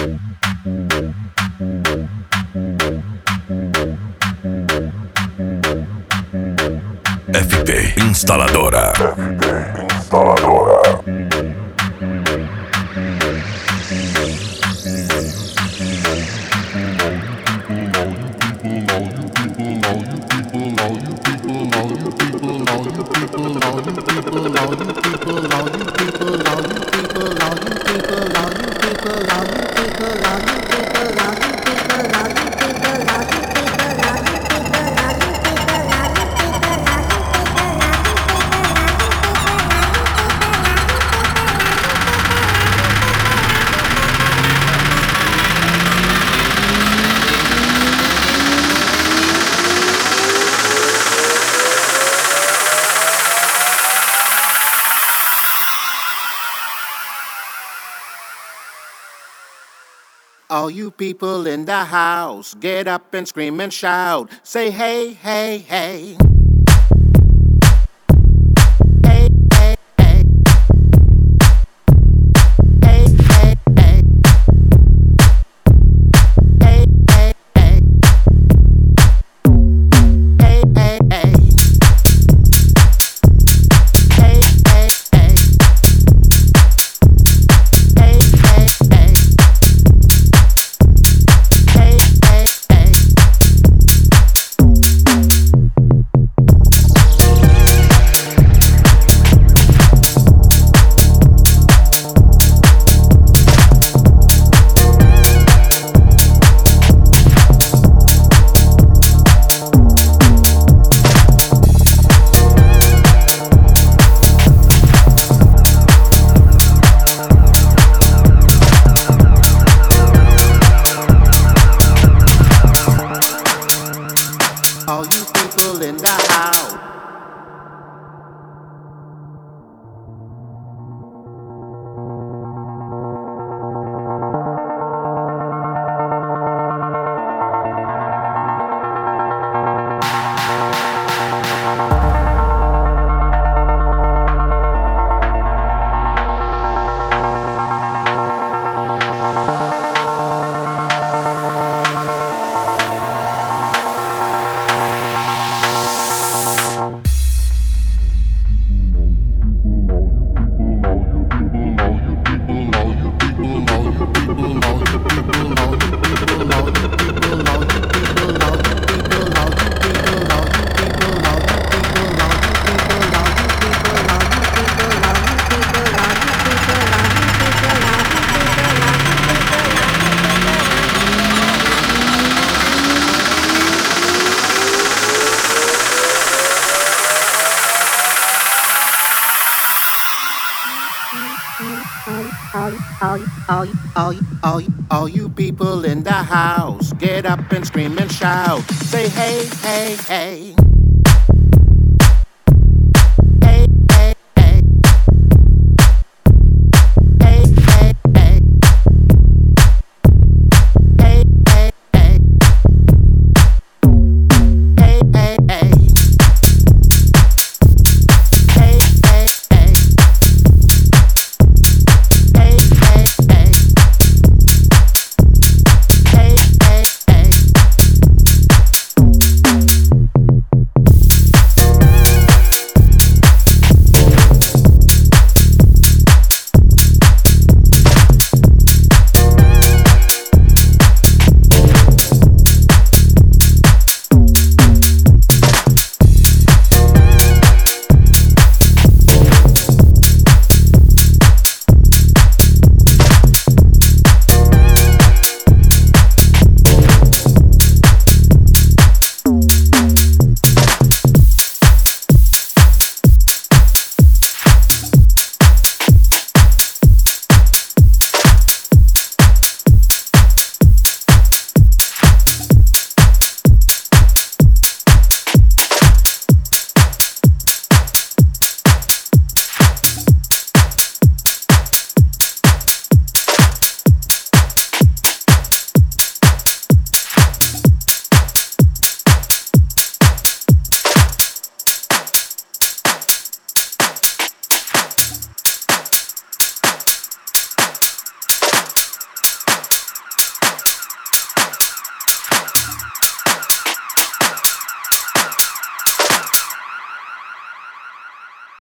FP Instaladora. All you people in the house, get up and scream and shout. Say hey, hey, hey. Hey, hey, hey. Hey, hey, hey. Hey, hey, hey. Hey, hey, hey. Hey, hey, hey. Hey, hey, hey. Hey, hey, hey. All you people in the house. All you people in the house, get up and scream and shout. Say hey, hey, hey.